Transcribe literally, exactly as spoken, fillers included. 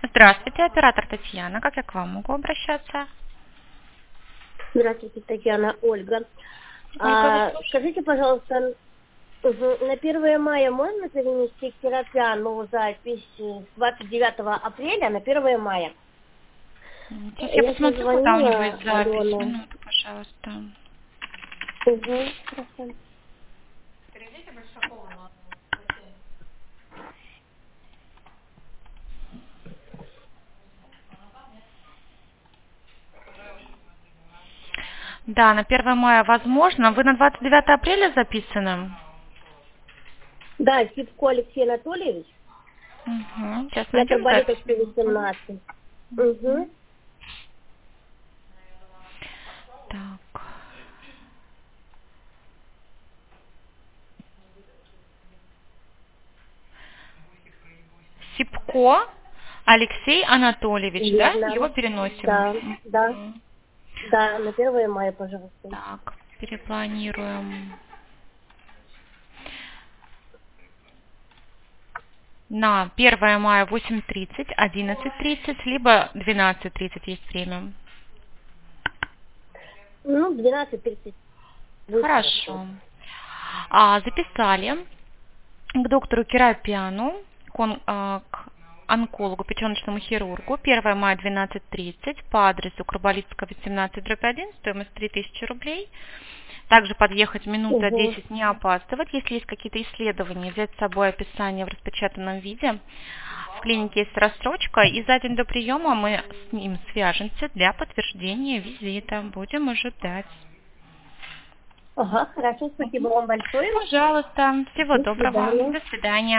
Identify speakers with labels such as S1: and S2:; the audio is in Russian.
S1: Здравствуйте, оператор Татьяна. Как я к вам могу обращаться?
S2: Здравствуйте, Татьяна, Ольга.
S1: Ольга,
S2: А,
S1: вы
S2: скажите, пожалуйста, угу, на первое мая можно перенести терапиану запись с двадцать девятого апреля на первое мая?
S1: Сейчас я
S2: Я
S1: посмотрю, когда у него
S2: созвонила
S1: есть запись.
S2: Алену.
S1: Минуту, пожалуйста.
S2: Угу, хорошо.
S1: Да, на первое мая возможно. Вы на двадцать девятое апреля записаны?
S2: Да, Сипко Алексей Анатольевич,
S1: Угу. Сейчас
S2: на
S1: найдем запись.
S2: Арболитовской восемнадцать. Угу.
S1: Так. Сипко Алексей Анатольевич, да?
S2: Верно.
S1: Его переносим.
S2: Да, да,
S1: Мгм.
S2: да, на первое мая, пожалуйста.
S1: Так, перепланируем. На первое мая восемь тридцать, одиннадцать тридцать, либо двенадцать тридцать есть время.
S2: Ну, двенадцать тридцать будет хорошо.
S1: Хорошо. А, записали к доктору Керапиану, к, он- а, к онкологу, печеночному хирургу. первое мая двенадцать тридцать по адресу Краболицкого семнадцать дробь один, стоимость три тысячи рублей. Также подъехать минут за
S2: Угу.
S1: десять, не опаздывать. Если есть какие-то исследования, взять с собой описание в распечатанном виде. В клинике есть рассрочка, и за день до приема мы с ним свяжемся для подтверждения визита. Будем ожидать.
S2: Ага, хорошо, спасибо вам большое.
S1: Пожалуйста. Всего
S2: До
S1: доброго.
S2: свидания.
S1: До свидания.